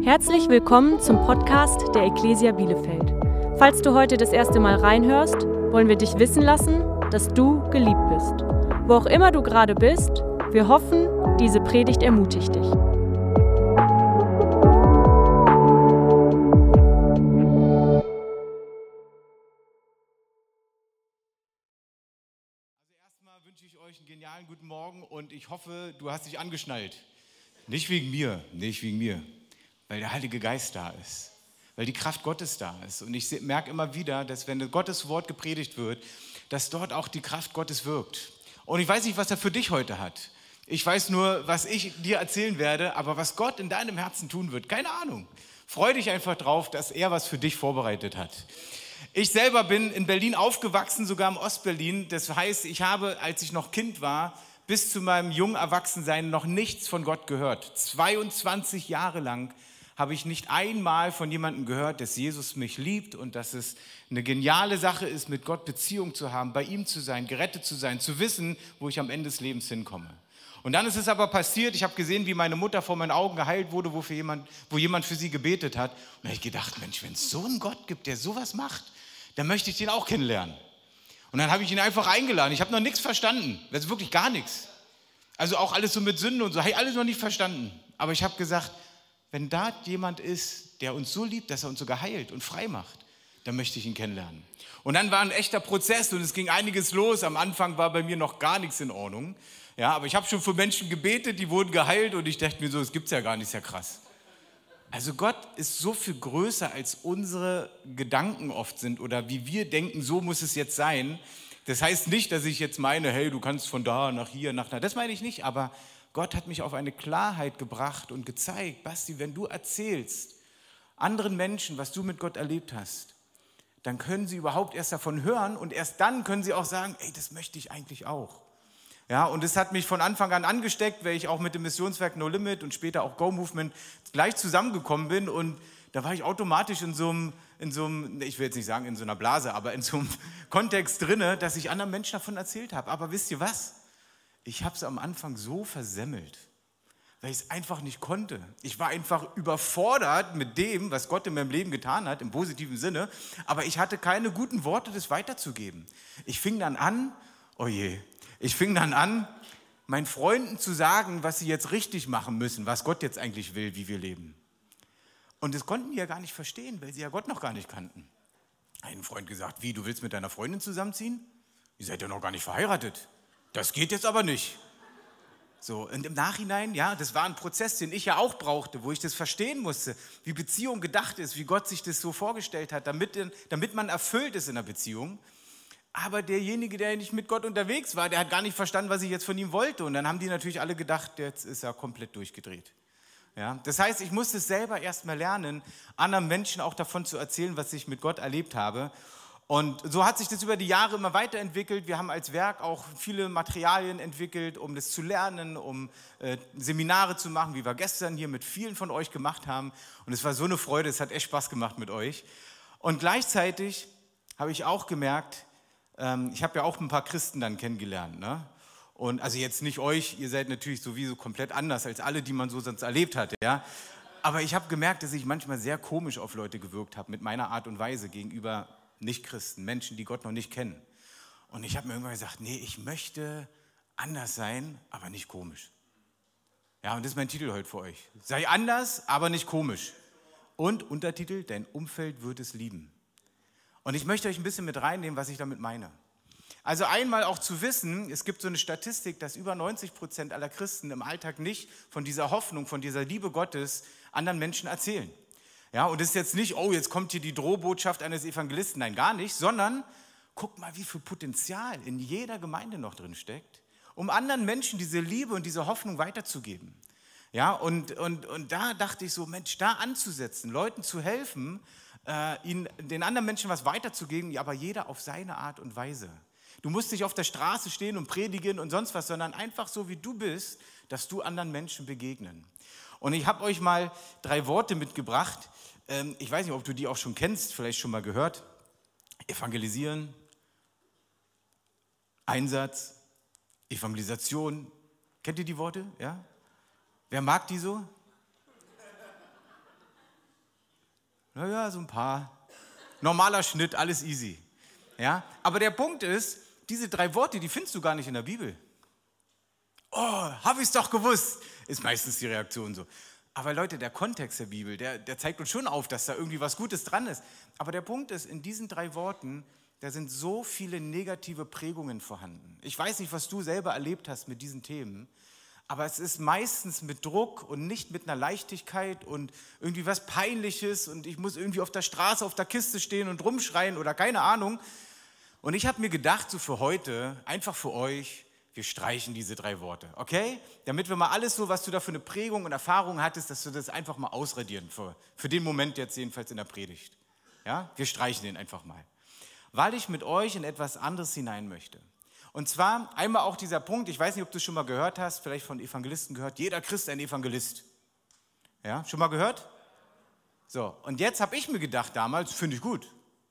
Herzlich willkommen zum Podcast der Ecclesia Bielefeld. Falls du heute das erste Mal reinhörst, wollen wir dich wissen lassen, dass du geliebt bist. Wo auch immer du gerade bist, wir hoffen, diese Predigt ermutigt dich. Erstmal wünsche ich euch einen genialen guten Morgen und ich hoffe, du hast dich angeschnallt. Nicht wegen mir, weil der Heilige Geist da ist, weil die Kraft Gottes da ist. Und ich merke immer wieder, dass wenn Gottes Wort gepredigt wird, dass dort auch die Kraft Gottes wirkt. Und ich weiß nicht, was er für dich heute hat. Ich weiß nur, was ich dir erzählen werde, aber was Gott in deinem Herzen tun wird, keine Ahnung. Freu dich einfach drauf, dass er was für dich vorbereitet hat. Ich selber bin in Berlin aufgewachsen, sogar im Ostberlin. Das heißt, ich habe, als ich noch Kind war, bis zu meinem jungen Erwachsensein noch nichts von Gott gehört. 22 Jahre lang habe ich nicht einmal von jemandem gehört, dass Jesus mich liebt und dass es eine geniale Sache ist, mit Gott Beziehung zu haben, bei ihm zu sein, gerettet zu sein, zu wissen, wo ich am Ende des Lebens hinkomme. Und dann ist es aber passiert, ich habe gesehen, wie meine Mutter vor meinen Augen geheilt wurde, wo jemand für sie gebetet hat. Und da habe ich gedacht, Mensch, wenn es so einen Gott gibt, der sowas macht, dann möchte ich den auch kennenlernen. Und dann habe ich ihn einfach eingeladen. Ich habe noch nichts verstanden, das ist wirklich gar nichts. Also auch alles so mit Sünden und so, habe ich alles noch nicht verstanden. Aber ich habe gesagt, wenn da jemand ist, der uns so liebt, dass er uns sogar heilt und frei macht, dann möchte ich ihn kennenlernen. Und dann war ein echter Prozess und es ging einiges los. Am Anfang war bei mir noch gar nichts in Ordnung. Ja, aber ich habe schon für Menschen gebetet, die wurden geheilt und ich dachte mir so, das gibt es ja gar nicht, ist ja krass. Also Gott ist so viel größer, als unsere Gedanken oft sind oder wie wir denken, so muss es jetzt sein. Das heißt nicht, dass ich jetzt meine, hey, du kannst von da nach hier, nach da. Das meine ich nicht, aber Gott hat mich auf eine Klarheit gebracht und gezeigt, Basti, wenn du erzählst anderen Menschen, was du mit Gott erlebt hast, dann können sie überhaupt erst davon hören und erst dann können sie auch sagen, ey, das möchte ich eigentlich auch. Ja, und es hat mich von Anfang an angesteckt, weil ich auch mit dem Missionswerk No Limit und später auch Go Movement gleich zusammengekommen bin und da war ich automatisch in so einem, ich will jetzt nicht sagen in so einer Blase, aber in so einem Kontext drinne, dass ich anderen Menschen davon erzählt habe. Aber wisst ihr was? Ich habe es am Anfang so versemmelt, weil ich es einfach nicht konnte. Ich war einfach überfordert mit dem, was Gott in meinem Leben getan hat, im positiven Sinne, aber ich hatte keine guten Worte, das weiterzugeben. Ich fing dann an, meinen Freunden zu sagen, was sie jetzt richtig machen müssen, was Gott jetzt eigentlich will, wie wir leben. Und das konnten die ja gar nicht verstehen, weil sie ja Gott noch gar nicht kannten. Ein Freund gesagt, wie, du willst mit deiner Freundin zusammenziehen? Ihr seid ja noch gar nicht verheiratet. Das geht jetzt aber nicht. So, und im Nachhinein, ja, das war ein Prozess, den ich ja auch brauchte, wo ich das verstehen musste, wie Beziehung gedacht ist, wie Gott sich das so vorgestellt hat, damit man erfüllt ist in der Beziehung. Aber derjenige, der nicht mit Gott unterwegs war, der hat gar nicht verstanden, was ich jetzt von ihm wollte. Und dann haben die natürlich alle gedacht, jetzt ist er komplett durchgedreht. Ja, das heißt, ich musste es selber erst mal lernen, anderen Menschen auch davon zu erzählen, was ich mit Gott erlebt habe. Und so hat sich das über die Jahre immer weiterentwickelt. Wir haben als Werk auch viele Materialien entwickelt, um das zu lernen, um Seminare zu machen, wie wir gestern hier mit vielen von euch gemacht haben. Und es war so eine Freude, es hat echt Spaß gemacht mit euch. Und gleichzeitig habe ich auch gemerkt, ich habe ja auch ein paar Christen dann kennengelernt, ne? Und also jetzt nicht euch, ihr seid natürlich sowieso komplett anders als alle, die man so sonst erlebt hat, ja. Aber ich habe gemerkt, dass ich manchmal sehr komisch auf Leute gewirkt habe mit meiner Art und Weise gegenüber Nicht-Christen, Menschen, die Gott noch nicht kennen. Und ich habe mir irgendwann gesagt, nee, ich möchte anders sein, aber nicht komisch. Ja, und das ist mein Titel heute für euch. Sei anders, aber nicht komisch. Und Untertitel, dein Umfeld wird es lieben. Und ich möchte euch ein bisschen mit reinnehmen, was ich damit meine. Also einmal auch zu wissen, es gibt so eine Statistik, dass über 90% aller Christen im Alltag nicht von dieser Hoffnung, von dieser Liebe Gottes anderen Menschen erzählen. Ja, und es ist jetzt nicht, oh, jetzt kommt hier die Drohbotschaft eines Evangelisten, nein, gar nicht, sondern guck mal, wie viel Potenzial in jeder Gemeinde noch drin steckt, um anderen Menschen diese Liebe und diese Hoffnung weiterzugeben. Ja, und da dachte ich so, Mensch, da anzusetzen, Leuten zu helfen, den anderen Menschen was weiterzugeben, ja, aber jeder auf seine Art und Weise. Du musst nicht auf der Straße stehen und predigen und sonst was, sondern einfach so, wie du bist, dass du anderen Menschen begegnen. Und ich habe euch mal 3 Worte mitgebracht. Ich weiß nicht, ob du die auch schon kennst, vielleicht schon mal gehört. Evangelisieren, Einsatz, Evangelisation. Kennt ihr die Worte? Ja? Wer mag die so? Naja, so ein paar. Normaler Schnitt, alles easy. Ja? Aber der Punkt ist, diese 3 Worte, die findest du gar nicht in der Bibel. Oh, habe ich es doch gewusst, ist meistens die Reaktion so. Aber Leute, der Kontext der Bibel, der zeigt uns schon auf, dass da irgendwie was Gutes dran ist. Aber der Punkt ist, in diesen 3 Worten, da sind so viele negative Prägungen vorhanden. Ich weiß nicht, was du selber erlebt hast mit diesen Themen, aber es ist meistens mit Druck und nicht mit einer Leichtigkeit und irgendwie was Peinliches und ich muss irgendwie auf der Straße, auf der Kiste stehen und rumschreien oder keine Ahnung. Und ich habe mir gedacht, so für heute, einfach für euch, wir streichen diese 3 Worte, okay? Damit wir mal alles so, was du da für eine Prägung und Erfahrung hattest, dass wir das einfach mal ausradieren, für den Moment jetzt jedenfalls in der Predigt. Ja? Wir streichen den einfach mal, weil ich mit euch in etwas anderes hinein möchte. Und zwar einmal auch dieser Punkt, ich weiß nicht, ob du es schon mal gehört hast, vielleicht von Evangelisten gehört, jeder Christ ein Evangelist. Ja, schon mal gehört? So, und jetzt habe ich mir gedacht damals, finde ich gut,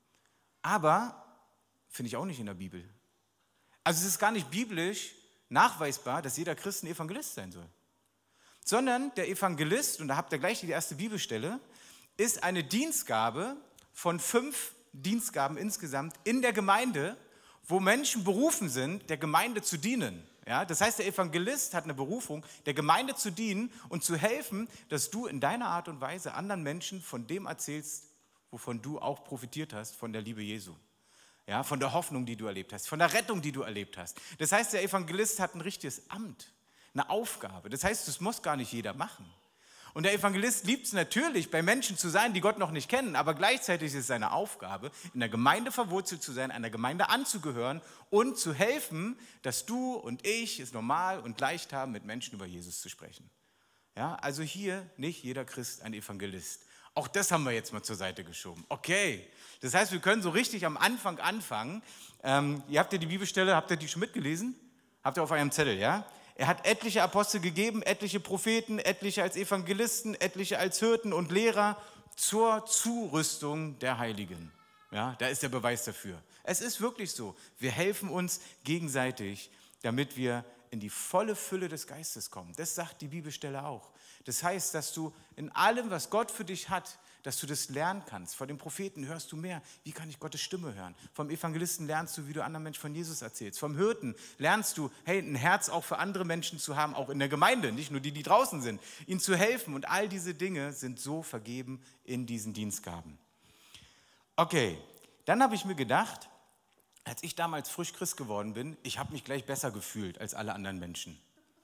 aber finde ich auch nicht in der Bibel. Also es ist gar nicht biblisch nachweisbar, dass jeder Christ ein Evangelist sein soll. Sondern der Evangelist, und da habt ihr gleich die erste Bibelstelle, ist eine Dienstgabe von 5 Dienstgaben insgesamt in der Gemeinde, wo Menschen berufen sind, der Gemeinde zu dienen. Ja, das heißt, der Evangelist hat eine Berufung, der Gemeinde zu dienen und zu helfen, dass du in deiner Art und Weise anderen Menschen von dem erzählst, wovon du auch profitiert hast, von der Liebe Jesu. Ja, von der Hoffnung, die du erlebt hast, von der Rettung, die du erlebt hast. Das heißt, der Evangelist hat ein richtiges Amt, eine Aufgabe. Das heißt, das muss gar nicht jeder machen. Und der Evangelist liebt es natürlich, bei Menschen zu sein, die Gott noch nicht kennen, aber gleichzeitig ist es seine Aufgabe, in der Gemeinde verwurzelt zu sein, einer Gemeinde anzugehören und zu helfen, dass du und ich es normal und leicht haben, mit Menschen über Jesus zu sprechen. Ja, also hier nicht jeder Christ ein Evangelist. Auch das haben wir jetzt mal zur Seite geschoben. Okay, das heißt, wir können so richtig am Anfang anfangen. Ihr habt ja die Bibelstelle, habt ihr die schon mitgelesen? Habt ihr auf eurem Zettel, ja? Er hat etliche Apostel gegeben, etliche Propheten, etliche als Evangelisten, etliche als Hirten und Lehrer zur Zurüstung der Heiligen. Ja, da ist der Beweis dafür. Es ist wirklich so. Wir helfen uns gegenseitig, damit wir in die volle Fülle des Geistes kommen. Das sagt die Bibelstelle auch. Das heißt, dass du in allem, was Gott für dich hat, dass du das lernen kannst. Von den Propheten hörst du mehr. Wie kann ich Gottes Stimme hören? Vom Evangelisten lernst du, wie du anderen Menschen von Jesus erzählst. Vom Hirten lernst du, hey, ein Herz auch für andere Menschen zu haben, auch in der Gemeinde, nicht nur die draußen sind, ihnen zu helfen. Und all diese Dinge sind so vergeben in diesen Dienstgaben. Okay, dann habe ich mir gedacht, als ich damals frisch Christ geworden bin, ich habe mich gleich besser gefühlt als alle anderen Menschen.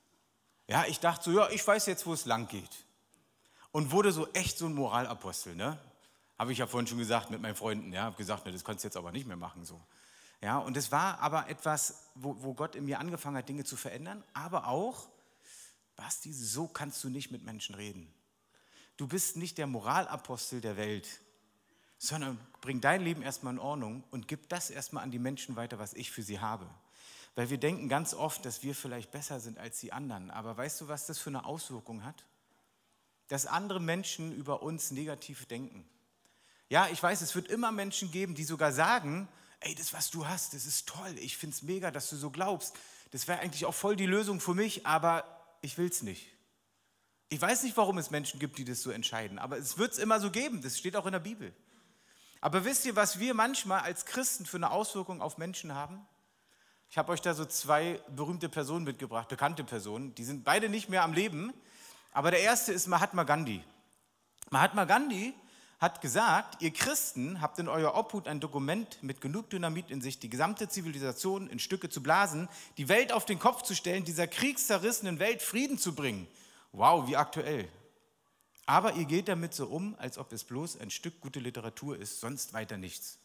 Ja, ich dachte so, ja, ich weiß jetzt, wo es lang geht. Und wurde so echt so ein Moralapostel, ne? Habe ich ja vorhin schon gesagt mit meinen Freunden, ja, habe gesagt, ne, das kannst du jetzt aber nicht mehr machen so. Ja, und es war aber etwas, wo Gott in mir angefangen hat, Dinge zu verändern, aber auch, Basti, so kannst du nicht mit Menschen reden. Du bist nicht der Moralapostel der Welt, sondern bring dein Leben erstmal in Ordnung und gib das erstmal an die Menschen weiter, was ich für sie habe. Weil wir denken ganz oft, dass wir vielleicht besser sind als die anderen, aber weißt du, was das für eine Auswirkung hat? Dass andere Menschen über uns negativ denken. Ja, ich weiß, es wird immer Menschen geben, die sogar sagen, ey, das, was du hast, das ist toll, ich finde es mega, dass du so glaubst. Das wäre eigentlich auch voll die Lösung für mich, aber ich will es nicht. Ich weiß nicht, warum es Menschen gibt, die das so entscheiden, aber es wird es immer so geben, das steht auch in der Bibel. Aber wisst ihr, was wir manchmal als Christen für eine Auswirkung auf Menschen haben? Ich habe euch da so 2 berühmte Personen mitgebracht, bekannte Personen, die sind beide nicht mehr am Leben. Aber der erste ist Mahatma Gandhi. Mahatma Gandhi hat gesagt, ihr Christen habt in eurer Obhut ein Dokument mit genug Dynamit in sich, die gesamte Zivilisation in Stücke zu blasen, die Welt auf den Kopf zu stellen, dieser kriegszerrissenen Welt Frieden zu bringen. Wow, wie aktuell. Aber ihr geht damit so um, als ob es bloß ein Stück gute Literatur ist, sonst weiter nichts.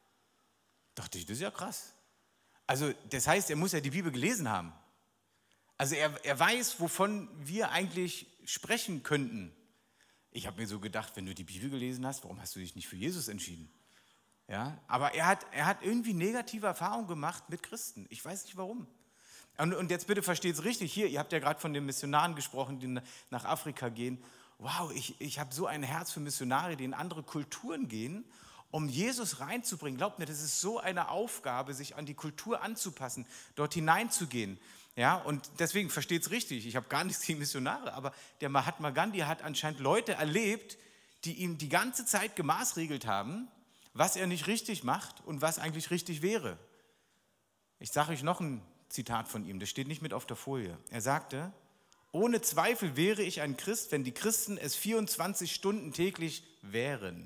Dachte ich, das ist ja krass. Also das heißt, er muss ja die Bibel gelesen haben. Also er weiß, wovon wir eigentlich sprechen könnten. Ich habe mir so gedacht, wenn du die Bibel gelesen hast, warum hast du dich nicht für Jesus entschieden? Ja, aber er hat irgendwie negative Erfahrungen gemacht mit Christen. Ich weiß nicht warum. Und jetzt bitte versteht es richtig. Hier, ihr habt ja gerade von den Missionaren gesprochen, die nach Afrika gehen. Wow, ich habe so ein Herz für Missionare, die in andere Kulturen gehen, um Jesus reinzubringen. Glaubt mir, das ist so eine Aufgabe, sich an die Kultur anzupassen, dort hineinzugehen. Ja, und deswegen versteht es richtig, ich habe gar nichts gegen Missionare, aber der Mahatma Gandhi hat anscheinend Leute erlebt, die ihn die ganze Zeit gemaßregelt haben, was er nicht richtig macht und was eigentlich richtig wäre. Ich sage euch noch ein Zitat von ihm, das steht nicht mit auf der Folie. Er sagte, ohne Zweifel wäre ich ein Christ, wenn die Christen es 24 Stunden täglich wären.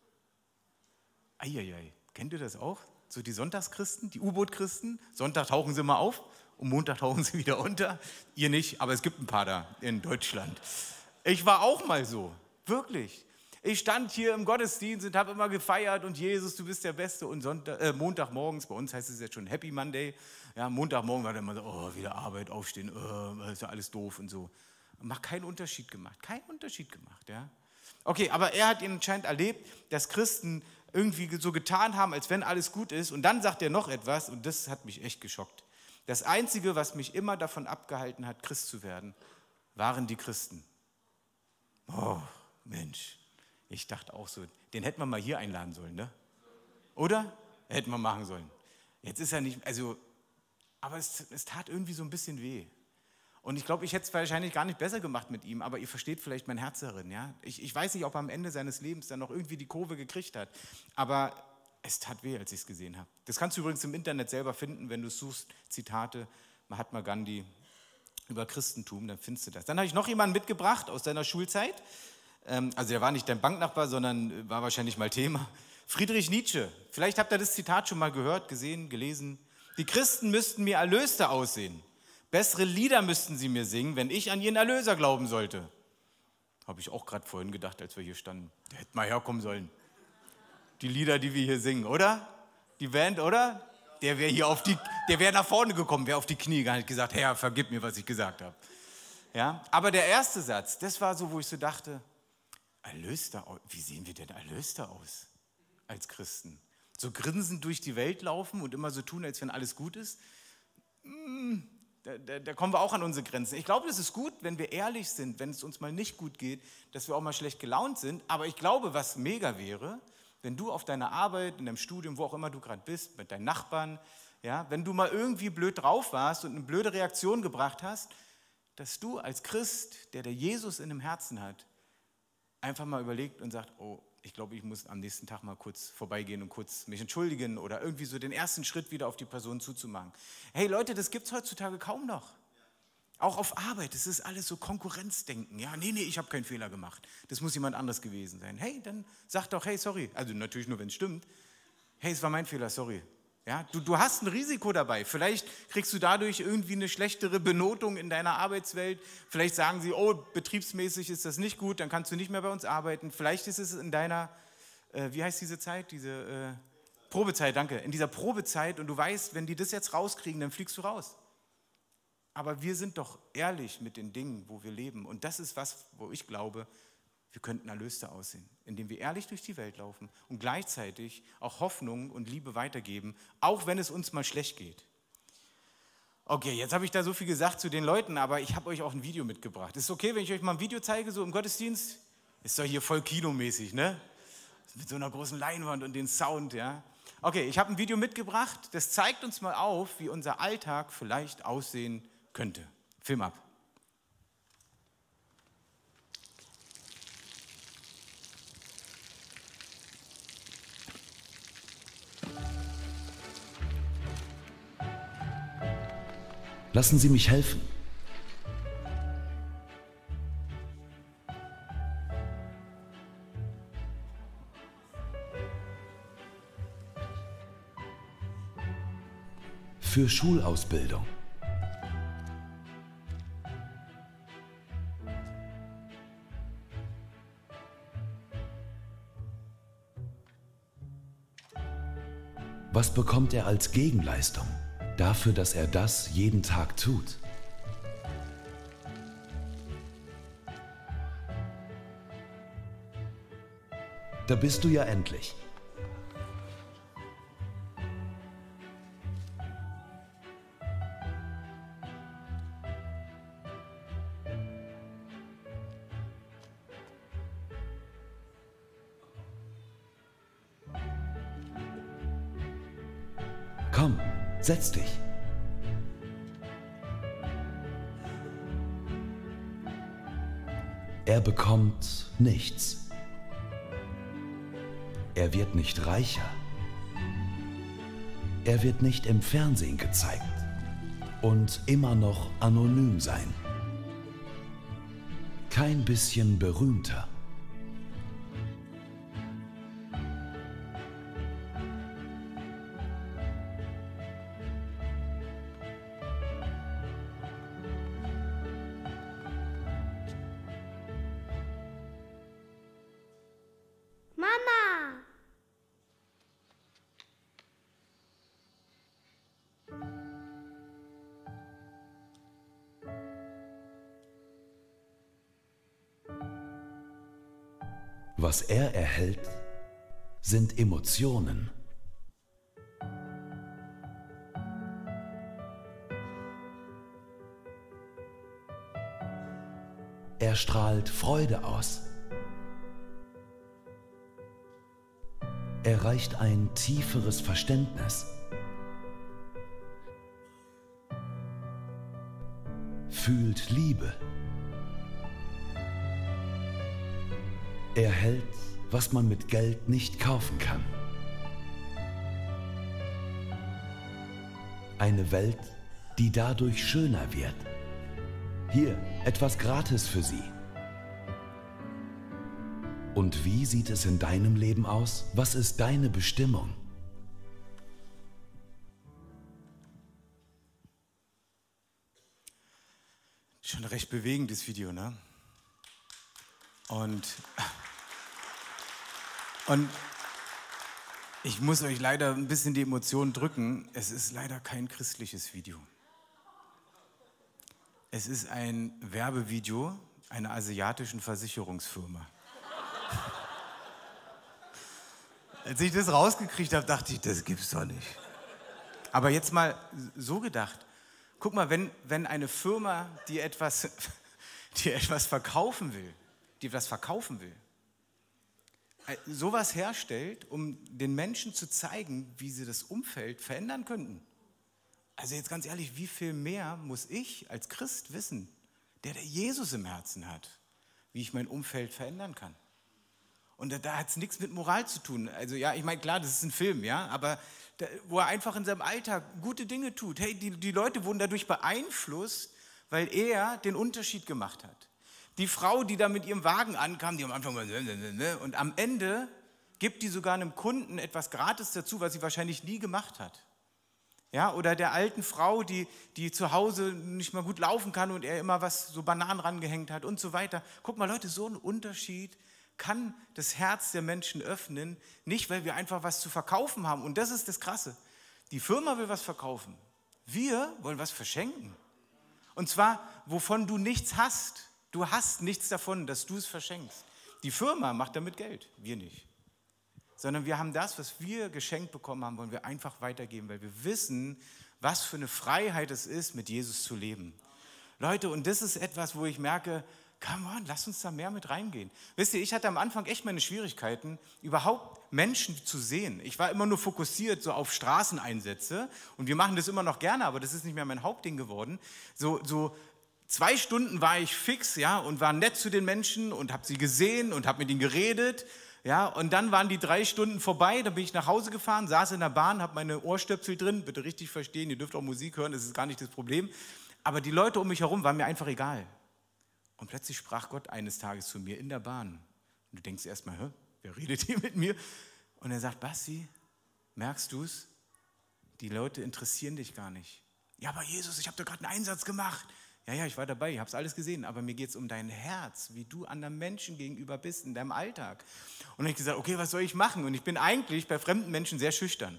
Eieiei, kennt ihr das auch? So die Sonntagschristen, die U-Boot-Christen, Sonntag tauchen sie mal auf und Montag tauchen sie wieder unter. Ihr nicht, aber es gibt ein paar da in Deutschland. Ich war auch mal so, wirklich. Ich stand hier im Gottesdienst und habe immer gefeiert und Jesus, du bist der Beste. Und Montagmorgens, bei uns heißt es jetzt schon Happy Monday, ja, Montagmorgen war dann immer so, oh, wieder Arbeit, aufstehen, ist ja alles doof und so. Macht keinen Unterschied gemacht, ja. Okay, aber er hat ihn anscheinend erlebt, dass Christen irgendwie so getan haben, als wenn alles gut ist. Und dann sagt er noch etwas und das hat mich echt geschockt. Das Einzige, was mich immer davon abgehalten hat, Christ zu werden, waren die Christen. Oh, Mensch. Ich dachte auch so, den hätten wir mal hier einladen sollen, ne? Oder? Hätten wir machen sollen. Jetzt ist er nicht, aber es tat irgendwie so ein bisschen weh. Und ich glaube, ich hätte es wahrscheinlich gar nicht besser gemacht mit ihm, aber ihr versteht vielleicht mein Herz darin, ja? Ich weiß nicht, ob er am Ende seines Lebens dann noch irgendwie die Kurve gekriegt hat, aber es tat weh, als ich es gesehen habe. Das kannst du übrigens im Internet selber finden, wenn du suchst, Zitate, Mahatma Gandhi über Christentum, dann findest du das. Dann habe ich noch jemanden mitgebracht aus deiner Schulzeit. Also der war nicht dein Banknachbar, sondern war wahrscheinlich mal Thema. Friedrich Nietzsche, vielleicht habt ihr das Zitat schon mal gehört, gesehen, gelesen. Die Christen müssten mir Erlöste aussehen. Bessere Lieder müssten sie mir singen, wenn ich an ihren Erlöser glauben sollte. Habe ich auch gerade vorhin gedacht, als wir hier standen. Der hätte mal herkommen sollen. Die Lieder, die wir hier singen, oder? Die Band, oder? Der wäre nach vorne gekommen, wäre auf die Knie gegangen, hat gesagt, Herr, vergib mir, was ich gesagt habe. Ja? Aber der erste Satz, das war so, wo ich so dachte, Erlöster, wie sehen wir denn Erlöster aus als Christen? So grinsend durch die Welt laufen und immer so tun, als wenn alles gut ist? Da kommen wir auch an unsere Grenzen. Ich glaube, es ist gut, wenn wir ehrlich sind, wenn es uns mal nicht gut geht, dass wir auch mal schlecht gelaunt sind. Aber ich glaube, was mega wäre, wenn du auf deiner Arbeit, in deinem Studium, wo auch immer du gerade bist, mit deinen Nachbarn, ja, wenn du mal irgendwie blöd drauf warst und eine blöde Reaktion gebracht hast, dass du als Christ, der Jesus in dem Herzen hat, einfach mal überlegt und sagt, oh, ich glaube, ich muss am nächsten Tag mal kurz vorbeigehen und kurz mich entschuldigen oder irgendwie so den ersten Schritt wieder auf die Person zuzumachen. Hey Leute, das gibt es heutzutage kaum noch. Auch auf Arbeit, das ist alles so Konkurrenzdenken. Ja, nee, ich habe keinen Fehler gemacht. Das muss jemand anderes gewesen sein. Hey, dann sag doch, hey, sorry. Also natürlich nur, wenn es stimmt. Hey, es war mein Fehler, sorry. Ja, du hast ein Risiko dabei. Vielleicht kriegst du dadurch irgendwie eine schlechtere Benotung in deiner Arbeitswelt. Vielleicht sagen sie, oh, betriebsmäßig ist das nicht gut, dann kannst du nicht mehr bei uns arbeiten. Vielleicht ist es in deiner, wie heißt diese Zeit? Diese Probezeit, danke. In dieser Probezeit und du weißt, wenn die das jetzt rauskriegen, dann fliegst du raus. Aber wir sind doch ehrlich mit den Dingen, wo wir leben. Und das ist was, wo ich glaube, wir könnten Erlöste aussehen, indem wir ehrlich durch die Welt laufen und gleichzeitig auch Hoffnung und Liebe weitergeben, auch wenn es uns mal schlecht geht. Okay, jetzt habe ich da so viel gesagt zu den Leuten, aber ich habe euch auch ein Video mitgebracht. Ist es okay, wenn ich euch mal ein Video zeige, so im Gottesdienst? Ist doch hier voll kinomäßig, ne? Mit so einer großen Leinwand und den Sound, ja? Okay, ich habe ein Video mitgebracht, das zeigt uns mal auf, wie unser Alltag vielleicht aussehen könnte. Film ab. Lassen Sie mich helfen. Für Schulausbildung. Was bekommt er als Gegenleistung dafür, dass er das jeden Tag tut? Da bist du ja endlich. Komm, setz dich. Er bekommt nichts. Er wird nicht reicher. Er wird nicht im Fernsehen gezeigt und immer noch anonym sein. Kein bisschen berühmter. Mama! Was er erhält, sind Emotionen. Er strahlt Freude aus. Erreicht ein tieferes Verständnis. Fühlt Liebe. Er hält, was man mit Geld nicht kaufen kann. Eine Welt, die dadurch schöner wird. Hier, etwas gratis für Sie. Und wie sieht es in deinem Leben aus? Was ist deine Bestimmung? Schon ein recht bewegendes Video, ne? Und ich muss euch leider ein bisschen die Emotionen drücken. Es ist leider kein christliches Video. Es ist ein Werbevideo einer asiatischen Versicherungsfirma. Als ich das rausgekriegt habe, dachte ich, das gibt's doch nicht. Aber jetzt mal so gedacht. Guck mal, wenn eine Firma, die etwas verkaufen will, sowas herstellt, um den Menschen zu zeigen, wie sie das Umfeld verändern könnten. Also jetzt ganz ehrlich, wie viel mehr muss ich als Christ wissen, der Jesus im Herzen hat, wie ich mein Umfeld verändern kann? Und da hat es nichts mit Moral zu tun. Also ja, ich meine, klar, das ist ein Film, ja, aber wo er einfach in seinem Alltag gute Dinge tut. Hey, die Leute wurden dadurch beeinflusst, weil er den Unterschied gemacht hat. Die Frau, die da mit ihrem Wagen ankam, die am Anfang mal und am Ende gibt die sogar einem Kunden etwas gratis dazu, was sie wahrscheinlich nie gemacht hat. Ja, oder der alten Frau, die zu Hause nicht mehr gut laufen kann und er immer so Bananen rangehängt hat und so weiter. Guck mal, Leute, so ein Unterschied kann das Herz der Menschen öffnen, nicht weil wir einfach was zu verkaufen haben. Und das ist das Krasse. Die Firma will was verkaufen. Wir wollen was verschenken. Und zwar, wovon du nichts hast. Du hast nichts davon, dass du es verschenkst. Die Firma macht damit Geld, wir nicht. Sondern wir haben das, was wir geschenkt bekommen haben, wollen wir einfach weitergeben, weil wir wissen, was für eine Freiheit es ist, mit Jesus zu leben. Leute, und das ist etwas, wo ich merke, come on, lass uns da mehr mit reingehen. Wisst ihr, ich hatte am Anfang echt meine Schwierigkeiten, überhaupt Menschen zu sehen. Ich war immer nur fokussiert so auf Straßeneinsätze und wir machen das immer noch gerne, aber das ist nicht mehr mein Hauptding geworden. So 2 Stunden war ich fix, ja, und war nett zu den Menschen und habe sie gesehen und habe mit ihnen geredet. Ja, und dann waren die 3 Stunden vorbei, dann bin ich nach Hause gefahren, saß in der Bahn, habe meine Ohrstöpsel drin, bitte richtig verstehen, ihr dürft auch Musik hören, das ist gar nicht das Problem. Aber die Leute um mich herum waren mir einfach egal. Und plötzlich sprach Gott eines Tages zu mir in der Bahn. Und du denkst erstmal, wer redet hier mit mir? Und er sagt, Basti, merkst du es? Die Leute interessieren dich gar nicht. Ja, aber Jesus, ich habe da gerade einen Einsatz gemacht. Ja, ich war dabei, ich habe es alles gesehen, aber mir geht es um dein Herz, wie du anderen Menschen gegenüber bist in deinem Alltag. Und dann habe ich gesagt, okay, was soll ich machen? Und ich bin eigentlich bei fremden Menschen sehr schüchtern.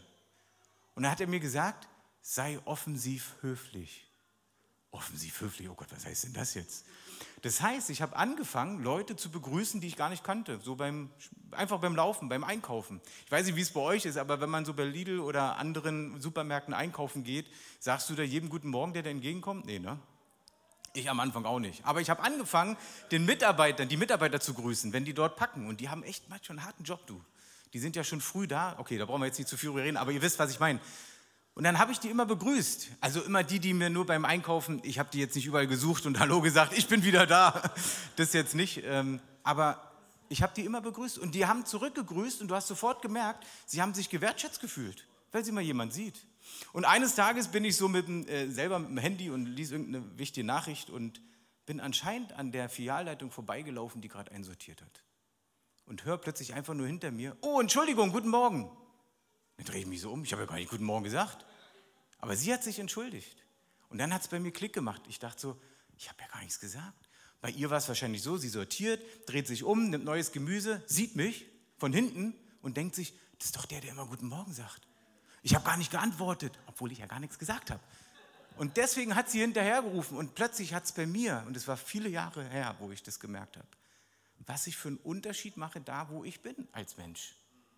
Und dann hat er mir gesagt, sei offensiv höflich. Offensiv höflich, oh Gott, was heißt denn das jetzt? Das heißt, ich habe angefangen, Leute zu begrüßen, die ich gar nicht kannte, so einfach beim Laufen, beim Einkaufen. Ich weiß nicht, wie es bei euch ist, aber wenn man so bei Lidl oder anderen Supermärkten einkaufen geht, sagst du da jedem guten Morgen, der dir entgegenkommt? Nee, ne? Ich am Anfang auch nicht. Aber ich habe angefangen, die Mitarbeiter zu grüßen, wenn die dort packen. Und die haben echt manchmal einen harten Job, du. Die sind ja schon früh da. Okay, da brauchen wir jetzt nicht zu viel reden, aber ihr wisst, was ich meine. Und dann habe ich die immer begrüßt. Also immer die mir nur beim Einkaufen, ich habe die jetzt nicht überall gesucht und Hallo gesagt, ich bin wieder da. Das jetzt nicht. Aber Ich habe die immer begrüßt und die haben zurückgegrüßt und du hast sofort gemerkt, sie haben sich gewertschätzt gefühlt, weil sie mal jemand sieht. Und eines Tages bin ich so selber mit dem Handy und ließ irgendeine wichtige Nachricht und bin anscheinend an der Filialleitung vorbeigelaufen, die gerade einsortiert hat. Und höre plötzlich einfach nur hinter mir, oh, Entschuldigung, guten Morgen. Dann drehe ich mich so um, ich habe ja gar nicht guten Morgen gesagt. Aber sie hat sich entschuldigt. Und dann hat es bei mir Klick gemacht. Ich dachte so, ich habe ja gar nichts gesagt. Bei ihr war es wahrscheinlich so, sie sortiert, dreht sich um, nimmt neues Gemüse, sieht mich von hinten und denkt sich, das ist doch der immer guten Morgen sagt. Ich habe gar nicht geantwortet, obwohl ich ja gar nichts gesagt habe. Und deswegen hat sie hinterhergerufen und plötzlich hat es bei mir, und es war viele Jahre her, wo ich das gemerkt habe, was ich für einen Unterschied mache da, wo ich bin als Mensch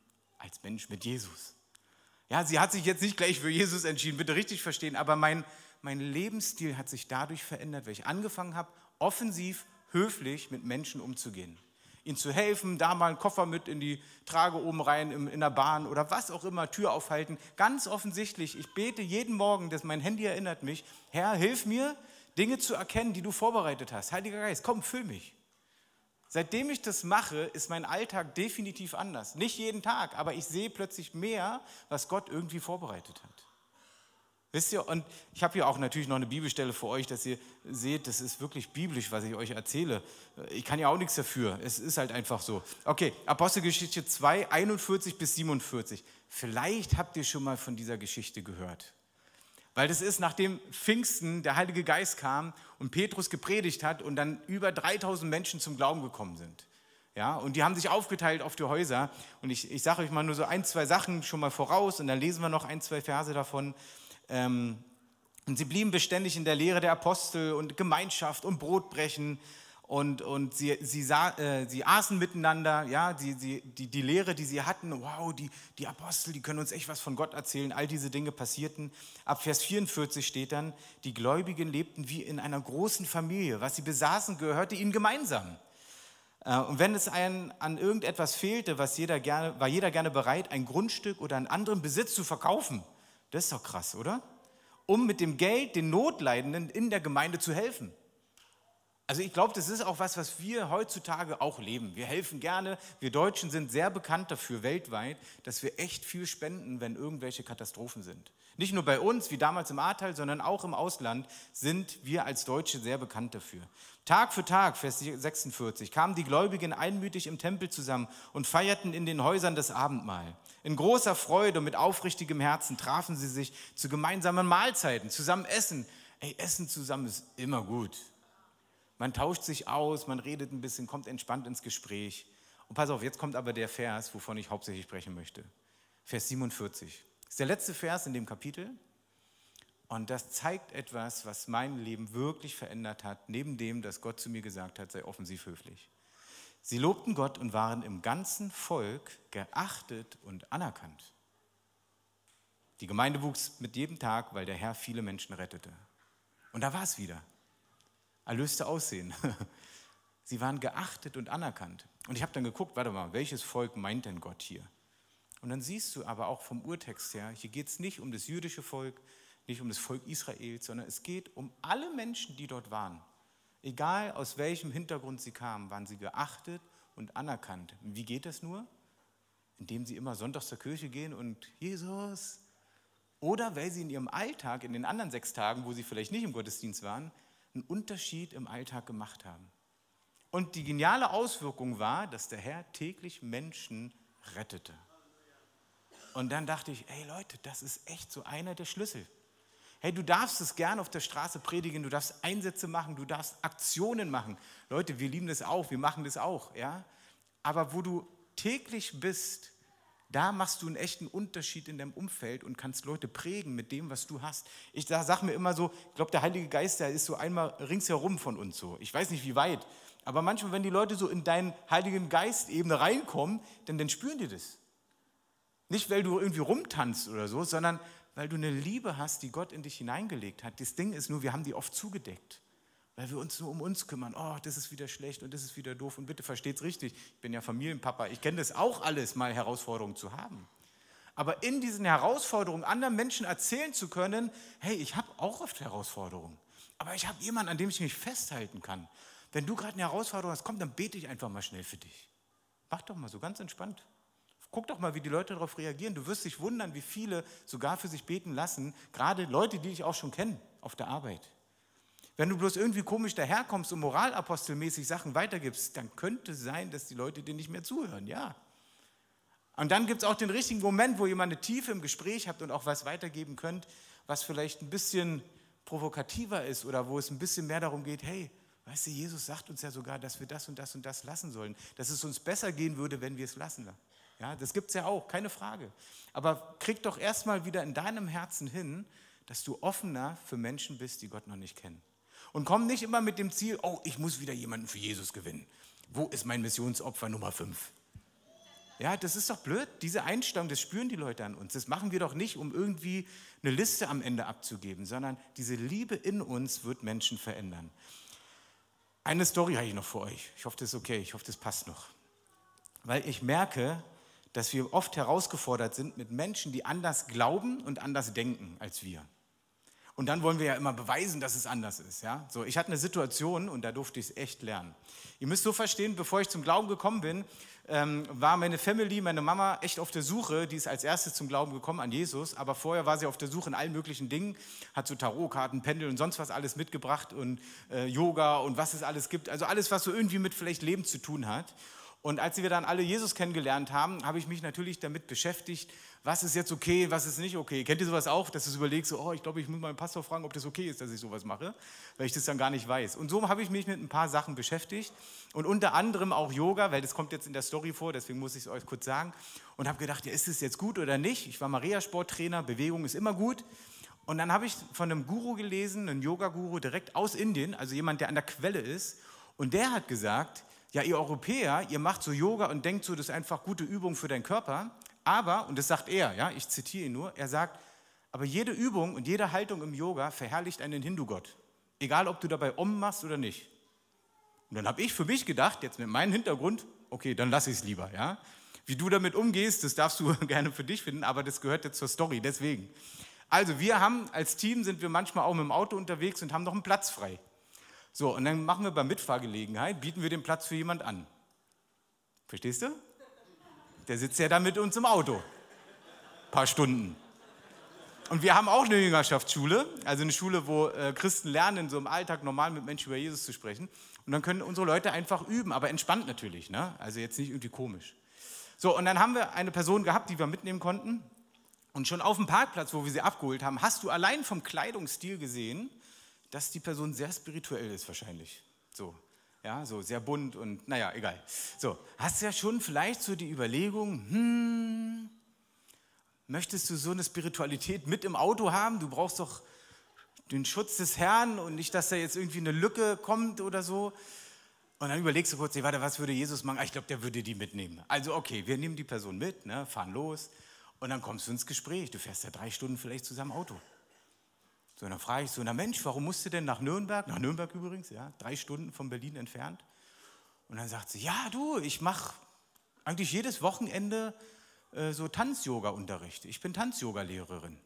mit Jesus. Ja, sie hat sich jetzt nicht gleich für Jesus entschieden, bitte richtig verstehen, aber mein Lebensstil hat sich dadurch verändert, weil ich angefangen habe, offensiv, höflich mit Menschen umzugehen. Ihnen zu helfen, da mal einen Koffer mit in die Trage oben rein, in der Bahn oder was auch immer, Tür aufhalten. Ganz offensichtlich, ich bete jeden Morgen, dass mein Handy erinnert mich, Herr, hilf mir, Dinge zu erkennen, die du vorbereitet hast. Heiliger Geist, komm, füll mich. Seitdem ich das mache, ist mein Alltag definitiv anders. Nicht jeden Tag, aber ich sehe plötzlich mehr, was Gott irgendwie vorbereitet hat. Wisst ihr, und ich habe hier auch natürlich noch eine Bibelstelle für euch, dass ihr seht, das ist wirklich biblisch, was ich euch erzähle. Ich kann ja auch nichts dafür, es ist halt einfach so. Okay, Apostelgeschichte 2, 41 bis 47. Vielleicht habt ihr schon mal von dieser Geschichte gehört. Weil das ist, nachdem Pfingsten der Heilige Geist kam und Petrus gepredigt hat und dann über 3000 Menschen zum Glauben gekommen sind. Ja, und die haben sich aufgeteilt auf die Häuser. Und ich sage euch mal nur so 1, 2 Sachen schon mal voraus und dann lesen wir noch 1, 2 Verse davon. Und sie blieben beständig in der Lehre der Apostel und Gemeinschaft und Brotbrechen und sie aßen miteinander, ja, die Lehre, die sie hatten, wow, die Apostel, die können uns echt was von Gott erzählen, all diese Dinge passierten. Ab Vers 44 steht dann, die Gläubigen lebten wie in einer großen Familie, was sie besaßen, gehörte ihnen gemeinsam. Und wenn es an irgendetwas fehlte, war jeder gerne bereit, ein Grundstück oder einen anderen Besitz zu verkaufen. Das ist doch krass, oder? Um mit dem Geld den Notleidenden in der Gemeinde zu helfen. Also ich glaube, das ist auch was wir heutzutage auch leben. Wir helfen gerne. Wir Deutschen sind sehr bekannt dafür weltweit, dass wir echt viel spenden, wenn irgendwelche Katastrophen sind. Nicht nur bei uns, wie damals im Ahrtal, sondern auch im Ausland sind wir als Deutsche sehr bekannt dafür. Tag für Tag, Vers 46, kamen die Gläubigen einmütig im Tempel zusammen und feierten in den Häusern das Abendmahl. In großer Freude und mit aufrichtigem Herzen trafen sie sich zu gemeinsamen Mahlzeiten, zusammen essen. Essen zusammen ist immer gut. Man tauscht sich aus, man redet ein bisschen, kommt entspannt ins Gespräch. Und pass auf, jetzt kommt aber der Vers, wovon ich hauptsächlich sprechen möchte. Vers 47. Das ist der letzte Vers in dem Kapitel. Und das zeigt etwas, was mein Leben wirklich verändert hat, neben dem, dass Gott zu mir gesagt hat, sei offensiv höflich. Sie lobten Gott und waren im ganzen Volk geachtet und anerkannt. Die Gemeinde wuchs mit jedem Tag, weil der Herr viele Menschen rettete. Und da war es wieder. Erlöste Aussehen. Sie waren geachtet und anerkannt. Und ich habe dann geguckt, warte mal, welches Volk meint denn Gott hier? Und dann siehst du aber auch vom Urtext her, hier geht es nicht um das jüdische Volk, nicht um das Volk Israels, sondern es geht um alle Menschen, die dort waren. Egal aus welchem Hintergrund sie kamen, waren sie geachtet und anerkannt. Wie geht das nur? Indem sie immer sonntags zur Kirche gehen und Jesus. Oder weil sie in ihrem Alltag, in den anderen 6 Tagen, wo sie vielleicht nicht im Gottesdienst waren, einen Unterschied im Alltag gemacht haben. Und die geniale Auswirkung war, dass der Herr täglich Menschen rettete. Und dann dachte ich, ey Leute, das ist echt so einer der Schlüssel. Hey, du darfst es gerne auf der Straße predigen, du darfst Einsätze machen, du darfst Aktionen machen. Leute, wir lieben das auch, wir machen das auch, ja. Aber wo du täglich bist, da machst du einen echten Unterschied in deinem Umfeld und kannst Leute prägen mit dem, was du hast. Ich sage mir immer so, ich glaube, der Heilige Geist, der ist so einmal ringsherum von uns so. Ich weiß nicht, wie weit, aber manchmal, wenn die Leute so in deinen Heiligen Geist-Ebene reinkommen, dann spüren die das. Nicht, weil du irgendwie rumtanzt oder so, sondern weil du eine Liebe hast, die Gott in dich hineingelegt hat. Das Ding ist nur, wir haben die oft zugedeckt, weil wir uns nur um uns kümmern. Oh, das ist wieder schlecht und das ist wieder doof. Und bitte versteht's richtig, ich bin ja Familienpapa, ich kenne das auch alles, mal Herausforderungen zu haben. Aber in diesen Herausforderungen anderen Menschen erzählen zu können, hey, ich habe auch oft Herausforderungen, aber ich habe jemanden, an dem ich mich festhalten kann. Wenn du gerade eine Herausforderung hast, komm, dann bete ich einfach mal schnell für dich. Mach doch mal so ganz entspannt. Guck doch mal, wie die Leute darauf reagieren. Du wirst dich wundern, wie viele sogar für sich beten lassen, gerade Leute, die dich auch schon kennen auf der Arbeit. Wenn du bloß irgendwie komisch daherkommst und moralapostelmäßig Sachen weitergibst, dann könnte es sein, dass die Leute dir nicht mehr zuhören, ja. Und dann gibt es auch den richtigen Moment, wo ihr mal eine Tiefe im Gespräch habt und auch was weitergeben könnt, was vielleicht ein bisschen provokativer ist oder wo es ein bisschen mehr darum geht, hey, weißt du, Jesus sagt uns ja sogar, dass wir das und das und das lassen sollen, dass es uns besser gehen würde, wenn wir es lassen. Ja, das gibt es ja auch, keine Frage. Aber krieg doch erstmal wieder in deinem Herzen hin, dass du offener für Menschen bist, die Gott noch nicht kennen. Und komm nicht immer mit dem Ziel, oh, ich muss wieder jemanden für Jesus gewinnen. Wo ist mein Missionsopfer Nummer 5? Ja, das ist doch blöd. Diese Einstellung, das spüren die Leute an uns. Das machen wir doch nicht, um irgendwie eine Liste am Ende abzugeben, sondern diese Liebe in uns wird Menschen verändern. Eine Story habe ich noch für euch. Ich hoffe, das ist okay. Ich hoffe, das passt noch. Weil ich merke, dass wir oft herausgefordert sind mit Menschen, die anders glauben und anders denken als wir. Und dann wollen wir ja immer beweisen, dass es anders ist. Ja? So, ich hatte eine Situation und da durfte ich es echt lernen. Ihr müsst so verstehen, bevor ich zum Glauben gekommen bin, war meine Family, meine Mama echt auf der Suche. Die ist als erstes zum Glauben gekommen an Jesus, aber vorher war sie auf der Suche in allen möglichen Dingen, hat so Tarotkarten, Pendel und sonst was alles mitgebracht und Yoga und was es alles gibt. Also alles, was so irgendwie mit vielleicht Leben zu tun hat. Und als wir dann alle Jesus kennengelernt haben, habe ich mich natürlich damit beschäftigt, was ist jetzt okay, was ist nicht okay. Kennt ihr sowas auch, dass du überlegst, so, oh, ich glaube, ich muss meinen Pastor fragen, ob das okay ist, dass ich sowas mache, weil ich das dann gar nicht weiß. Und so habe ich mich mit ein paar Sachen beschäftigt und unter anderem auch Yoga, weil das kommt jetzt in der Story vor, deswegen muss ich es euch kurz sagen. Und habe gedacht, ja, ist es jetzt gut oder nicht? Ich war mal Reha-Sporttrainer, Bewegung ist immer gut. Und dann habe ich von einem Guru gelesen, einem Yoga-Guru direkt aus Indien, also jemand, der an der Quelle ist. Und der hat gesagt, ja, ihr Europäer, ihr macht so Yoga und denkt so, das ist einfach gute Übung für deinen Körper. Aber, und das sagt er, ja, ich zitiere ihn nur, er sagt, aber jede Übung und jede Haltung im Yoga verherrlicht einen Hindu-Gott. Egal, ob du dabei Om machst oder nicht. Und dann habe ich für mich gedacht, jetzt mit meinem Hintergrund, okay, dann lass ich es lieber. Ja? Wie du damit umgehst, das darfst du gerne für dich finden, aber das gehört jetzt zur Story, deswegen. Also wir haben, als Team sind wir manchmal auch mit dem Auto unterwegs und haben noch einen Platz frei. So, und dann machen wir bei Mitfahrgelegenheit, bieten wir den Platz für jemand an. Verstehst du? Der sitzt ja dann mit uns im Auto. Ein paar Stunden. Und wir haben auch eine Jüngerschaftsschule, also eine Schule, wo Christen lernen, so im Alltag normal mit Menschen über Jesus zu sprechen. Und dann können unsere Leute einfach üben, aber entspannt natürlich, ne? Also jetzt nicht irgendwie komisch. So, und dann haben wir eine Person gehabt, die wir mitnehmen konnten. Und schon auf dem Parkplatz, wo wir sie abgeholt haben, hast du allein vom Kleidungsstil gesehen, dass die Person sehr spirituell ist wahrscheinlich. So, ja, so sehr bunt und naja, egal. So, hast du ja schon vielleicht so die Überlegung, möchtest du so eine Spiritualität mit im Auto haben? Du brauchst doch den Schutz des Herrn und nicht, dass da jetzt irgendwie eine Lücke kommt oder so. Und dann überlegst du kurz, warte, was würde Jesus machen? Ich glaube, der würde die mitnehmen. Also okay, wir nehmen die Person mit, ne, fahren los und dann kommst du ins Gespräch. Du fährst ja 3 Stunden vielleicht zusammen Auto. So, dann frage ich so, na Mensch, warum musst du denn nach Nürnberg? Nach Nürnberg übrigens, ja, 3 Stunden von Berlin entfernt. Und dann sagt sie, ja du, ich mache eigentlich jedes Wochenende so Tanz-Yoga-Unterricht. Ich bin Tanz-Yoga-Lehrerin.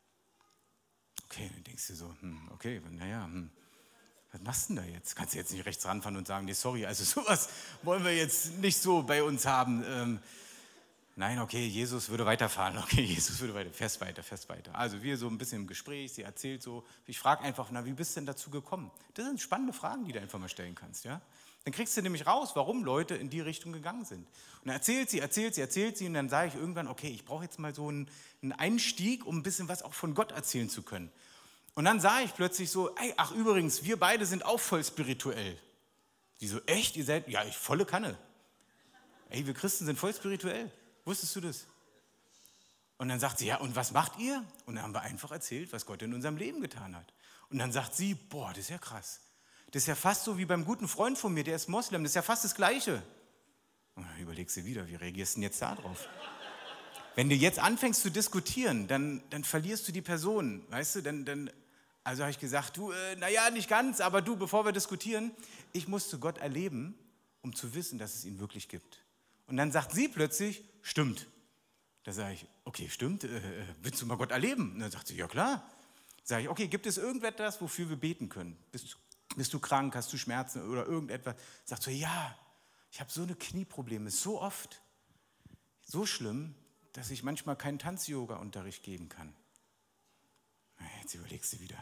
Okay, dann denkst du so, okay, naja, was machst du denn da jetzt? Kannst du jetzt nicht rechts ranfahren und sagen, nee, sorry, also sowas wollen wir jetzt nicht so bei uns haben. Nein, okay, Jesus würde weiterfahren. Okay, Jesus würde weiter, fährst weiter. Also wir so ein bisschen im Gespräch, sie erzählt so. Ich frage einfach, na, wie bist du denn dazu gekommen? Das sind spannende Fragen, die du einfach mal stellen kannst, ja? Dann kriegst du nämlich raus, warum Leute in die Richtung gegangen sind. Und dann erzählt sie und dann sage ich irgendwann, okay, ich brauche jetzt mal so einen Einstieg, um ein bisschen was auch von Gott erzählen zu können. Und dann sage ich plötzlich so, ey, ach übrigens, wir beide sind auch voll spirituell. Die so, echt? Ihr seid, ja, ich volle Kanne. Ey, wir Christen sind voll spirituell. Wusstest du das? Und dann sagt sie, ja, und was macht ihr? Und dann haben wir einfach erzählt, was Gott in unserem Leben getan hat. Und dann sagt sie, boah, das ist ja krass. Das ist ja fast so wie beim guten Freund von mir, der ist Moslem, das ist ja fast das Gleiche. Und dann überlegst du wieder, wie reagierst du denn jetzt da drauf? Wenn du jetzt anfängst zu diskutieren, dann verlierst du die Person, weißt du, also habe ich gesagt, du, naja, nicht ganz, aber du, bevor wir diskutieren, ich musste Gott erleben, um zu wissen, dass es ihn wirklich gibt. Und dann sagt sie plötzlich, stimmt. Da sage ich, okay, stimmt, willst du mal Gott erleben? Und dann sagt sie, ja klar. Sage ich, okay, gibt es irgendetwas, wofür wir beten können? Bist du krank, hast du Schmerzen oder irgendetwas? Sagt sie, ja, Ich habe so eine Knieprobleme, so oft, so schlimm, dass ich manchmal keinen Tanz-Yoga-Unterricht geben kann. Jetzt überlegst du wieder.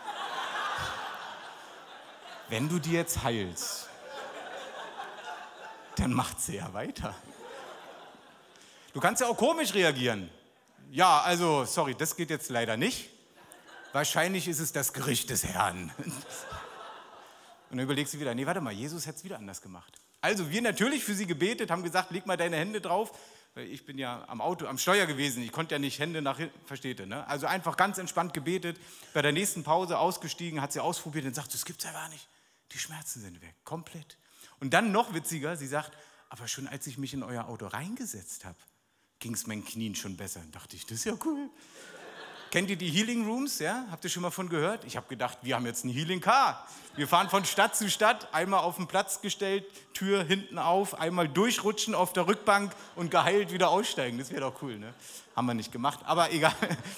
Wenn du die jetzt heilst, dann macht sie ja weiter. Du kannst ja auch komisch reagieren. Ja, also, sorry, das geht jetzt leider nicht. Wahrscheinlich ist es das Gericht des Herrn. Und dann überlegst du wieder, nee, warte mal, Jesus hätte es wieder anders gemacht. Also wir natürlich für sie gebetet, haben gesagt, leg mal deine Hände drauf. Weil ich bin ja am Steuer gewesen, ich konnte ja nicht Hände nach hinten, versteht ihr, ne? Also einfach ganz entspannt gebetet, bei der nächsten Pause ausgestiegen, hat sie ausprobiert und sagt, das gibt's ja gar nicht, die Schmerzen sind weg, komplett. Und dann noch witziger, sie sagt, aber schon als ich mich in euer Auto reingesetzt habe, ging es meinen Knien schon besser. Und dachte ich, das ist ja cool. Kennt ihr die Healing Rooms? Ja? Habt ihr schon mal von gehört? Ich habe gedacht, wir haben jetzt einen Healing Car. Wir fahren von Stadt zu Stadt, einmal auf den Platz gestellt, Tür hinten auf, einmal durchrutschen auf der Rückbank und geheilt wieder aussteigen. Das wäre doch cool, ne? Haben wir nicht gemacht, aber egal.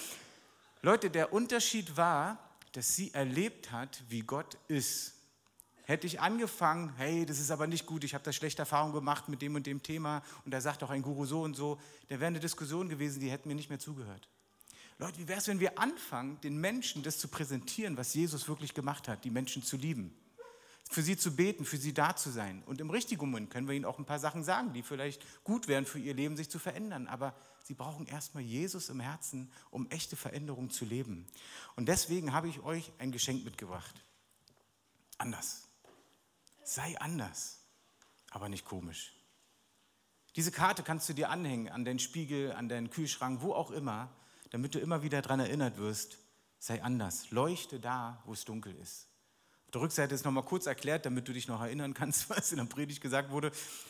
Leute, der Unterschied war, dass sie erlebt hat, wie Gott ist. Hätte ich angefangen, hey, das ist aber nicht gut, ich habe da schlechte Erfahrungen gemacht mit dem und dem Thema und da sagt auch ein Guru so und so, da wäre eine Diskussion gewesen, die hätten mir nicht mehr zugehört. Leute, wie wäre es, wenn wir anfangen, den Menschen das zu präsentieren, was Jesus wirklich gemacht hat, die Menschen zu lieben, für sie zu beten, für sie da zu sein. Und im richtigen Moment können wir ihnen auch ein paar Sachen sagen, die vielleicht gut wären für ihr Leben, sich zu verändern. Aber sie brauchen erstmal Jesus im Herzen, um echte Veränderung zu leben. Und deswegen habe ich euch ein Geschenk mitgebracht. Anders. Sei anders, aber nicht komisch. Diese Karte kannst du dir anhängen an deinen Spiegel, an deinen Kühlschrank, wo auch immer, damit du immer wieder daran erinnert wirst, sei anders, leuchte da, wo es dunkel ist. Auf der Rückseite ist nochmal kurz erklärt, damit du dich noch erinnern kannst, was in der Predigt gesagt wurde.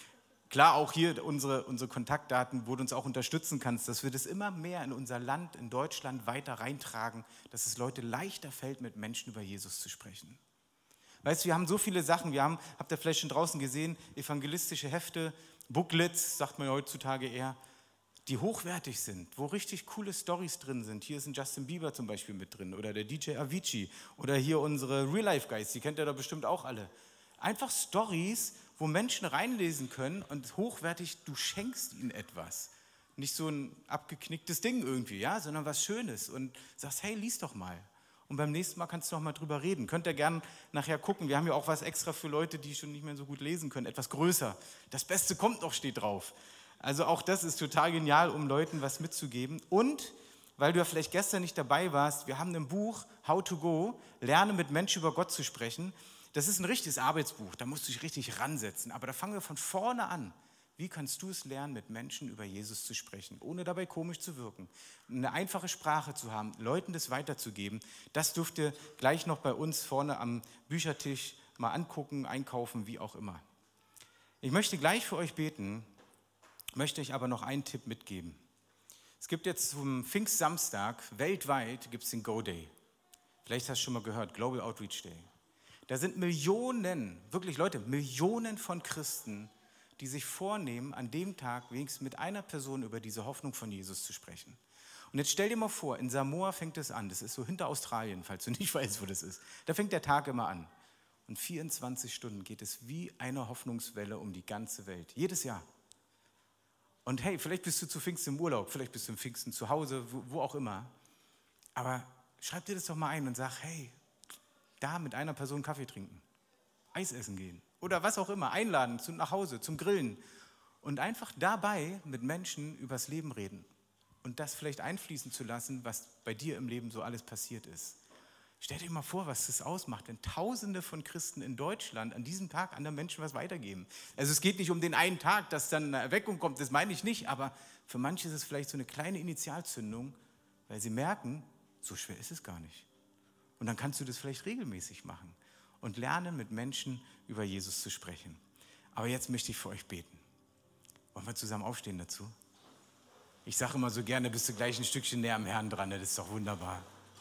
Klar, auch hier unsere Kontaktdaten, wo du uns auch unterstützen kannst, dass wir das immer mehr in unser Land, in Deutschland weiter reintragen, dass es Leute leichter fällt, mit Menschen über Jesus zu sprechen. Weißt du, wir haben so viele Sachen, habt ihr vielleicht schon draußen gesehen, evangelistische Hefte, Booklets, sagt man heutzutage eher, die hochwertig sind, wo richtig coole Storys drin sind. Hier ist ein Justin Bieber zum Beispiel mit drin oder der DJ Avicii oder hier unsere Real-Life-Guys, die kennt ihr da bestimmt auch alle. Einfach Storys, wo Menschen reinlesen können und hochwertig, du schenkst ihnen etwas. Nicht so ein abgeknicktes Ding irgendwie, ja, sondern was Schönes und sagst, hey, lies doch mal. Und beim nächsten Mal kannst du noch mal drüber reden. Könnt ihr gerne nachher gucken. Wir haben ja auch was extra für Leute, die schon nicht mehr so gut lesen können. Etwas größer. Das Beste kommt noch, steht drauf. Also auch das ist total genial, um Leuten was mitzugeben. Und, weil du ja vielleicht gestern nicht dabei warst, wir haben ein Buch, How to Go, Lerne mit Menschen über Gott zu sprechen. Das ist ein richtiges Arbeitsbuch, da musst du dich richtig ransetzen. Aber da fangen wir von vorne an. Wie kannst du es lernen, mit Menschen über Jesus zu sprechen, ohne dabei komisch zu wirken? Eine einfache Sprache zu haben, Leuten das weiterzugeben, das dürft ihr gleich noch bei uns vorne am Büchertisch mal angucken, einkaufen, wie auch immer. Ich möchte gleich für euch beten, möchte euch aber noch einen Tipp mitgeben. Es gibt jetzt zum Pfingstsamstag weltweit gibt es den Go Day. Vielleicht hast du schon mal gehört, Global Outreach Day. Da sind Millionen, wirklich Leute, Millionen von Christen, die sich vornehmen, an dem Tag wenigstens mit einer Person über diese Hoffnung von Jesus zu sprechen. Und jetzt stell dir mal vor, in Samoa fängt es an, das ist so hinter Australien, falls du nicht weißt, wo das ist. Da fängt der Tag immer an. Und 24 Stunden geht es wie eine Hoffnungswelle um die ganze Welt, jedes Jahr. Und hey, vielleicht bist du zu Pfingsten im Urlaub, vielleicht bist du im Pfingsten zu Hause, wo auch immer. Aber schreib dir das doch mal ein und sag, hey, da mit einer Person Kaffee trinken, Eis essen gehen oder was auch immer, einladen nach Hause, zum Grillen und einfach dabei mit Menschen übers Leben reden und das vielleicht einfließen zu lassen, was bei dir im Leben so alles passiert ist. Stell dir mal vor, was das ausmacht, wenn Tausende von Christen in Deutschland an diesem Tag anderen Menschen was weitergeben. Also es geht nicht um den einen Tag, dass dann eine Erweckung kommt, das meine ich nicht, aber für manche ist es vielleicht so eine kleine Initialzündung, weil sie merken, so schwer ist es gar nicht. Und dann kannst du das vielleicht regelmäßig machen und lernen, mit Menschen über Jesus zu sprechen. Aber jetzt möchte ich für euch beten. Wollen wir zusammen aufstehen dazu? Ich sage immer so gerne, bist du gleich ein Stückchen näher am Herrn dran, das ist doch wunderbar.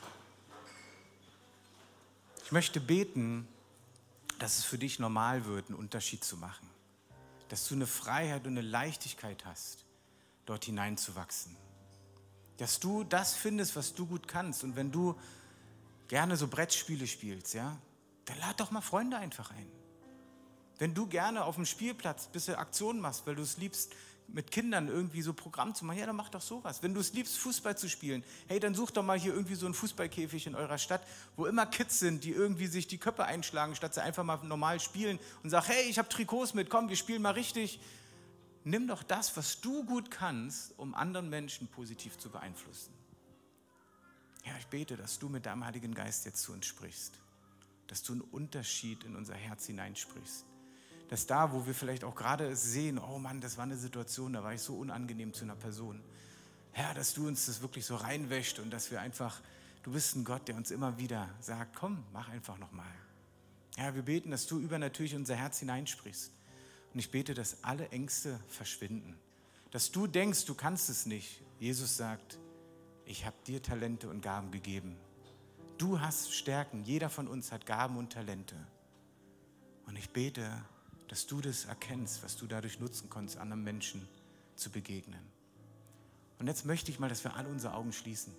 Ich möchte beten, dass es für dich normal wird, einen Unterschied zu machen. Dass du eine Freiheit und eine Leichtigkeit hast, dort hineinzuwachsen. Dass du das findest, was du gut kannst. Und wenn du gerne so Brettspiele spielst, ja, dann lad doch mal Freunde einfach ein. Wenn du gerne auf dem Spielplatz ein bisschen Aktionen machst, weil du es liebst, mit Kindern irgendwie so Programm zu machen, ja, dann mach doch sowas. Wenn du es liebst, Fußball zu spielen, hey, dann such doch mal hier irgendwie so einen Fußballkäfig in eurer Stadt, wo immer Kids sind, die irgendwie sich die Köpfe einschlagen, statt sie einfach mal normal spielen und sag, hey, ich habe Trikots mit, komm, wir spielen mal richtig. Nimm doch das, was du gut kannst, um anderen Menschen positiv zu beeinflussen. Ja, ich bete, dass du mit deinem Heiligen Geist jetzt zu uns sprichst, dass du einen Unterschied in unser Herz hineinsprichst. Dass da, wo wir vielleicht auch gerade sehen, oh Mann, das war eine Situation, da war ich so unangenehm zu einer Person. Herr, dass du uns das wirklich so reinwäscht und dass wir einfach, du bist ein Gott, der uns immer wieder sagt, komm, mach einfach nochmal. Ja, wir beten, dass du übernatürlich in unser Herz hineinsprichst. Und ich bete, dass alle Ängste verschwinden. Dass du denkst, du kannst es nicht. Jesus sagt, ich habe dir Talente und Gaben gegeben. Du hast Stärken, jeder von uns hat Gaben und Talente. Und ich bete, dass du das erkennst, was du dadurch nutzen konntest, anderen Menschen zu begegnen. Und jetzt möchte ich mal, dass wir alle unsere Augen schließen.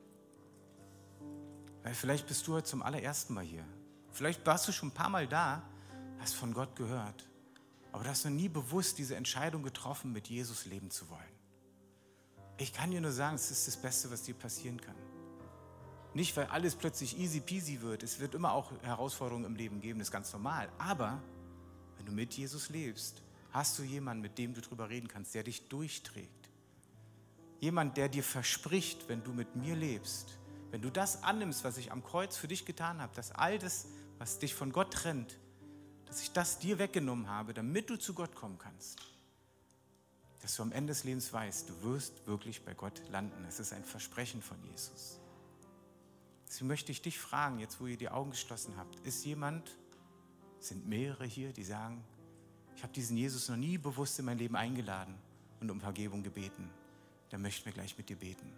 Weil vielleicht bist du heute zum allerersten Mal hier. Vielleicht warst du schon ein paar Mal da, hast von Gott gehört. Aber du hast noch nie bewusst diese Entscheidung getroffen, mit Jesus leben zu wollen. Ich kann dir nur sagen, es ist das Beste, was dir passieren kann. Nicht, weil alles plötzlich easy peasy wird. Es wird immer auch Herausforderungen im Leben geben, das ist ganz normal. Aber wenn du mit Jesus lebst, hast du jemanden, mit dem du drüber reden kannst, der dich durchträgt. Jemand, der dir verspricht, wenn du mit mir lebst, wenn du das annimmst, was ich am Kreuz für dich getan habe, dass all das, was dich von Gott trennt, dass ich das dir weggenommen habe, damit du zu Gott kommen kannst. Dass du am Ende des Lebens weißt, du wirst wirklich bei Gott landen. Es ist ein Versprechen von Jesus. Deswegen möchte ich dich fragen, jetzt wo ihr die Augen geschlossen habt, sind mehrere hier, die sagen, ich habe diesen Jesus noch nie bewusst in mein Leben eingeladen und um Vergebung gebeten. Dann möchten wir gleich mit dir beten.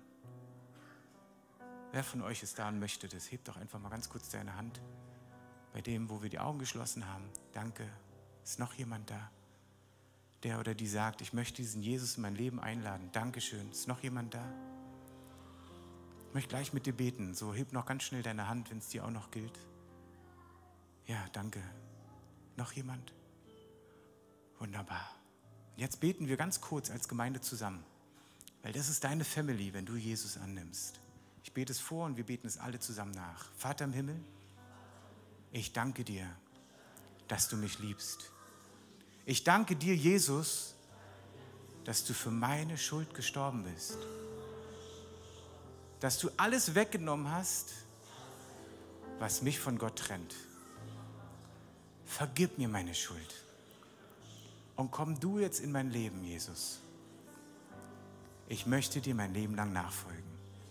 Wer von euch ist da und möchte das? Heb doch einfach mal ganz kurz deine Hand. Bei dem, wo wir die Augen geschlossen haben. Danke. Ist noch jemand da, der oder die sagt, ich möchte diesen Jesus in mein Leben einladen. Dankeschön. Ist noch jemand da? Ich möchte gleich mit dir beten. So, heb noch ganz schnell deine Hand, wenn es dir auch noch gilt. Ja, danke. Noch jemand? Wunderbar. Und jetzt beten wir ganz kurz als Gemeinde zusammen. Weil das ist deine Family, wenn du Jesus annimmst. Ich bete es vor und wir beten es alle zusammen nach. Vater im Himmel, ich danke dir, dass du mich liebst. Ich danke dir, Jesus, dass du für meine Schuld gestorben bist. Dass du alles weggenommen hast, was mich von Gott trennt. Vergib mir meine Schuld. Und komm du jetzt in mein Leben, Jesus. Ich möchte dir mein Leben lang nachfolgen.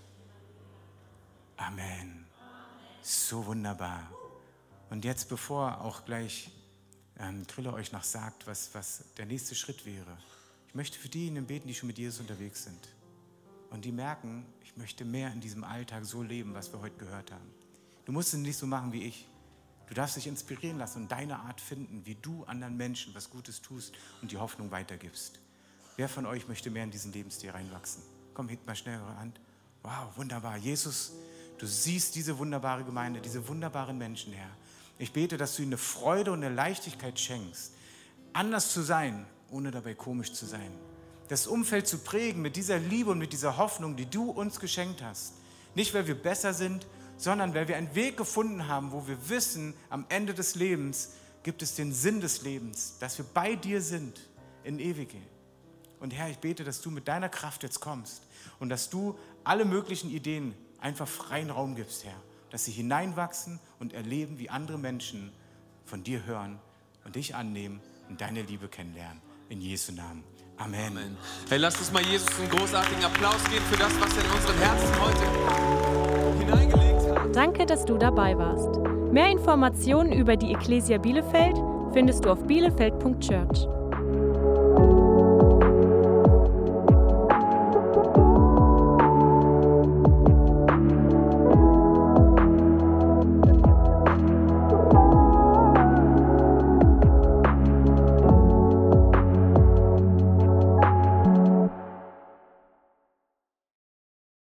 Amen. So wunderbar. Und jetzt, bevor auch gleich Grille euch noch sagt, was der nächste Schritt wäre, ich möchte für diejenigen beten, die schon mit Jesus unterwegs sind und die merken, ich möchte mehr in diesem Alltag so leben, was wir heute gehört haben. Du musst es nicht so machen wie ich. Du darfst dich inspirieren lassen und deine Art finden, wie du anderen Menschen was Gutes tust und die Hoffnung weitergibst. Wer von euch möchte mehr in diesen Lebensstil reinwachsen? Komm, hebt mal schnell eure Hand. Wow, wunderbar. Jesus, du siehst diese wunderbare Gemeinde, diese wunderbaren Menschen, Herr. Ich bete, dass du ihnen eine Freude und eine Leichtigkeit schenkst, anders zu sein, ohne dabei komisch zu sein. Das Umfeld zu prägen mit dieser Liebe und mit dieser Hoffnung, die du uns geschenkt hast. Nicht, weil wir besser sind, sondern weil wir einen Weg gefunden haben, wo wir wissen, am Ende des Lebens gibt es den Sinn des Lebens, dass wir bei dir sind in Ewigkeit. Und Herr, ich bete, dass du mit deiner Kraft jetzt kommst und dass du alle möglichen Ideen einfach freien Raum gibst, Herr. Dass sie hineinwachsen und erleben, wie andere Menschen von dir hören und dich annehmen und deine Liebe kennenlernen. In Jesu Namen. Amen. Amen. Hey, lasst uns mal Jesus einen großartigen Applaus geben für das, was er in unserem Herzen heute hineingelegt hat. Danke, dass du dabei warst. Mehr Informationen über die Ecclesia Bielefeld findest du auf bielefeld.church.